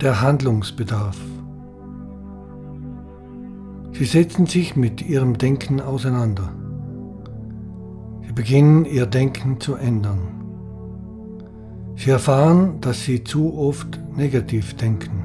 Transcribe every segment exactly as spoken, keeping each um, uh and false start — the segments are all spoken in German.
der Handlungsbedarf. Sie setzen sich mit ihrem Denken auseinander. Sie beginnen ihr Denken zu ändern. Sie erfahren, dass sie zu oft negativ denken.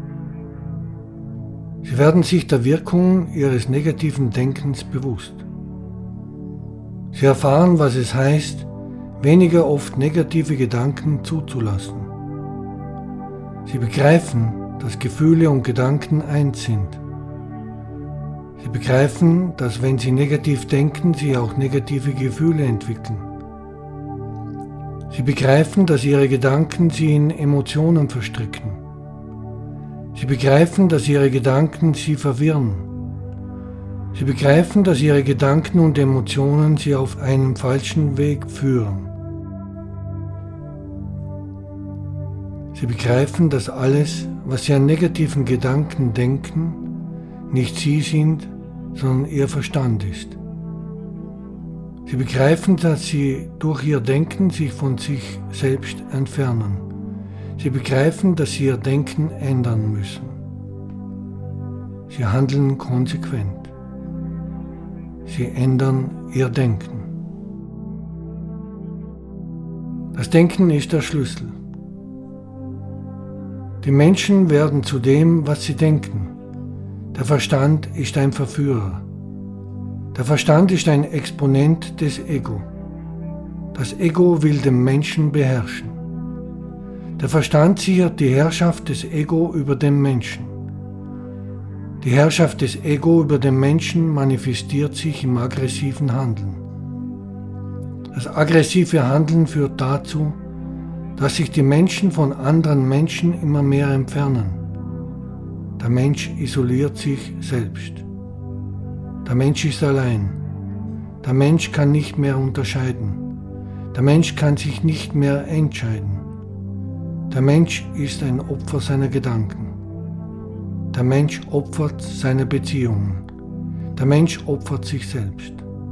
Sie werden sich der Wirkung ihres negativen Denkens bewusst. Sie erfahren, was es heißt, weniger oft negative Gedanken zuzulassen. Sie begreifen, dass Gefühle und Gedanken eins sind. Sie begreifen, dass wenn sie negativ denken, sie auch negative Gefühle entwickeln. Sie begreifen, dass ihre Gedanken sie in Emotionen verstricken. Sie begreifen, dass ihre Gedanken sie verwirren. Sie begreifen, dass ihre Gedanken und Emotionen sie auf einen falschen Weg führen. Sie begreifen, dass alles, was sie an negativen Gedanken denken, nicht sie sind, sondern ihr Verstand ist. Sie begreifen, dass sie durch ihr Denken sich von sich selbst entfernen. Sie begreifen, dass sie ihr Denken ändern müssen. Sie handeln konsequent. Sie ändern ihr Denken. Das Denken ist der Schlüssel. Die Menschen werden zu dem, was sie denken. Der Verstand ist ein Verführer. Der Verstand ist ein Exponent des Ego. Das Ego will den Menschen beherrschen. Der Verstand sichert die Herrschaft des Ego über den Menschen. Die Herrschaft des Ego über den Menschen manifestiert sich im aggressiven Handeln. Das aggressive Handeln führt dazu, dass sich die Menschen von anderen Menschen immer mehr entfernen. Der Mensch isoliert sich selbst. Der Mensch ist allein. Der Mensch kann nicht mehr unterscheiden. Der Mensch kann sich nicht mehr entscheiden. Der Mensch ist ein Opfer seiner Gedanken. Der Mensch opfert seine Beziehungen. Der Mensch opfert sich selbst.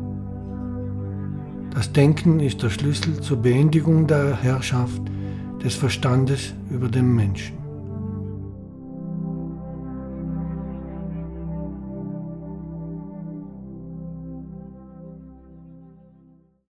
Das Denken ist der Schlüssel zur Beendigung der Herrschaft des Verstandes über den Menschen.